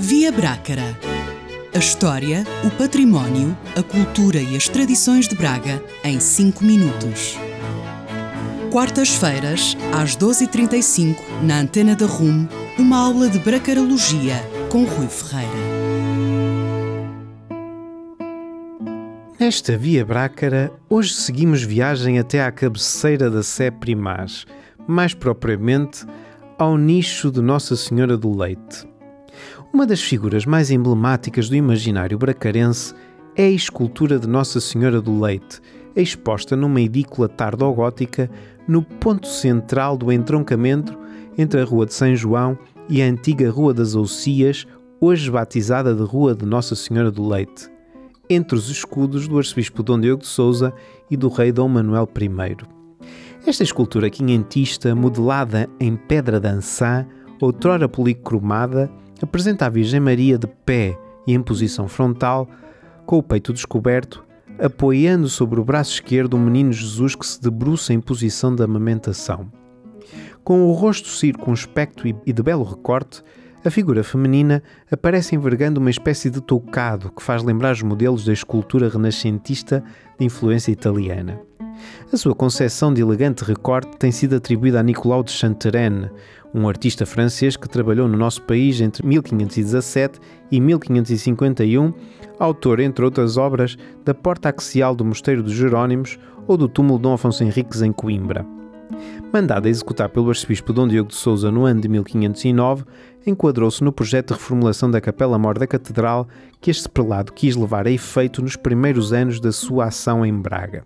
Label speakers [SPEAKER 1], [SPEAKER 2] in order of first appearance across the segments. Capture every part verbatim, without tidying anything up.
[SPEAKER 1] Via Brácara. A história, o património, a cultura e as tradições de Braga em cinco minutos. Quartas-feiras, às doze e trinta e cinco, na Antena da R U M, uma aula de bracarologia com Rui Ferreira.
[SPEAKER 2] Nesta Via Brácara, hoje seguimos viagem até à cabeceira da Sé Primaz, mais propriamente ao nicho de Nossa Senhora do Leite. Uma das figuras mais emblemáticas do imaginário bracarense é a escultura de Nossa Senhora do Leite, exposta numa edícula tardogótica no ponto central do entroncamento entre a Rua de São João e a antiga Rua das Oucias, hoje batizada de Rua de Nossa Senhora do Leite, entre os escudos do arcebispo Dom Diogo de Sousa e do rei Dom Manuel I. Esta escultura quinhentista, modelada em pedra de Ansã, outrora policromada, apresenta a Virgem Maria de pé e em posição frontal, com o peito descoberto, apoiando sobre o braço esquerdo o menino Jesus que se debruça em posição de amamentação. Com o rosto circunspecto e de belo recorte, a figura feminina aparece envergando uma espécie de toucado que faz lembrar os modelos da escultura renascentista de influência italiana. A sua concepção de elegante recorte tem sido atribuída a Nicolau de Chantereine, um artista francês que trabalhou no nosso país entre mil quinhentos e dezassete e mil quinhentos e cinquenta e um, autor, entre outras obras, da porta axial do Mosteiro dos Jerónimos ou do túmulo de Dom Afonso Henriques em Coimbra. Mandada a executar pelo arcebispo Dom Diogo de Sousa no ano de mil quinhentos e nove, enquadrou-se no projeto de reformulação da Capela-Mor da Catedral que este prelado quis levar a efeito nos primeiros anos da sua ação em Braga.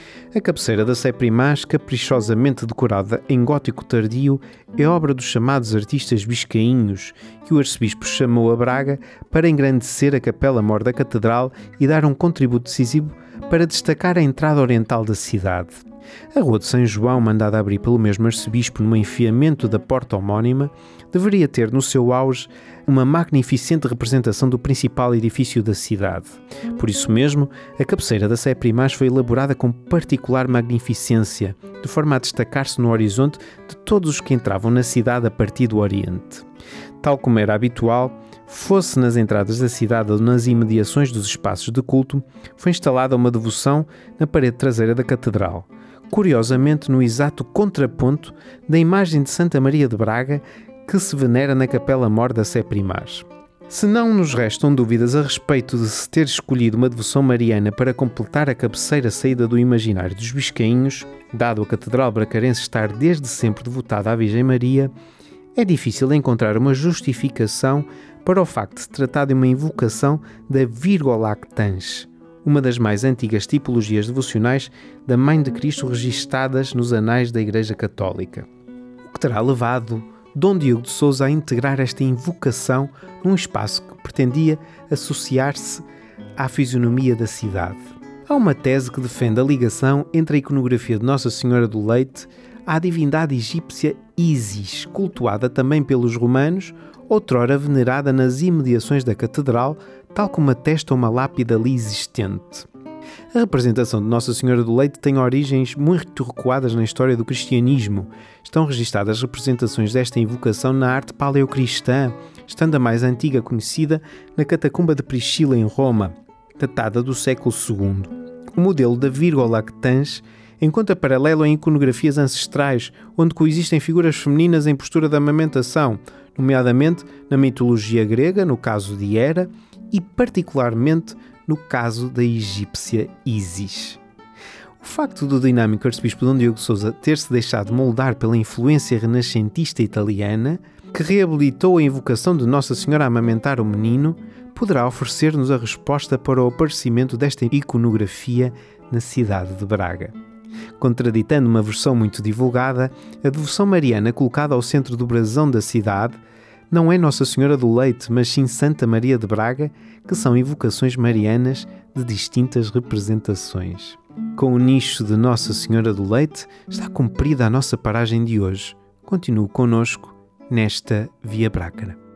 [SPEAKER 2] A cabeceira da Sé Primaz, caprichosamente decorada em gótico tardio, é obra dos chamados artistas biscainhos, que o arcebispo chamou a Braga para engrandecer a Capela-Mor da Catedral e dar um contributo decisivo para destacar a entrada oriental da cidade. A Rua de São João, mandada abrir pelo mesmo arcebispo no enfiamento da porta homónima, deveria ter no seu auge uma magnificente representação do principal edifício da cidade. Por isso mesmo, a cabeceira da Sé Primaz foi elaborada com particular magnificência, de forma a destacar-se no horizonte de todos os que entravam na cidade a partir do Oriente. Tal como era habitual, fosse nas entradas da cidade ou nas imediações dos espaços de culto, foi instalada uma devoção na parede traseira da catedral, curiosamente no exato contraponto da imagem de Santa Maria de Braga que se venera na Capela-Mor da Sé Primaz. Se não nos restam dúvidas a respeito de se ter escolhido uma devoção mariana para completar a cabeceira saída do imaginário dos biscainhos, dado a Catedral Bracarense estar desde sempre devotada à Virgem Maria, é difícil encontrar uma justificação para o facto de se tratar de uma invocação da Virgo Lactans, uma das mais antigas tipologias devocionais da Mãe de Cristo registadas nos anais da Igreja Católica. O que terá levado Dom Diogo de Sousa a integrar esta invocação num espaço que pretendia associar-se à fisionomia da cidade. Há uma tese que defende a ligação entre a iconografia de Nossa Senhora do Leite à divindade egípcia Ísis, cultuada também pelos romanos, outrora venerada nas imediações da catedral, tal como atesta uma lápide ali existente. A representação de Nossa Senhora do Leite tem origens muito recuadas na história do cristianismo. Estão registadas representações desta invocação na arte paleocristã, estando a mais antiga conhecida na catacumba de Priscila em Roma, datada do século segundo. O modelo da Virgo Lactans encontra paralelo em iconografias ancestrais, onde coexistem figuras femininas em postura de amamentação, nomeadamente na mitologia grega, no caso de Hera, e particularmente no caso da egípcia Ísis. O facto do dinâmico arcebispo Dom Diogo de Sousa ter-se deixado moldar pela influência renascentista italiana, que reabilitou a invocação de Nossa Senhora a amamentar o menino, poderá oferecer-nos a resposta para o aparecimento desta iconografia na cidade de Braga. Contraditando uma versão muito divulgada, a devoção mariana colocada ao centro do brasão da cidade não é Nossa Senhora do Leite, mas sim Santa Maria de Braga, que são invocações marianas de distintas representações. Com o nicho de Nossa Senhora do Leite, está cumprida a nossa paragem de hoje. Continue connosco nesta Via Brácara.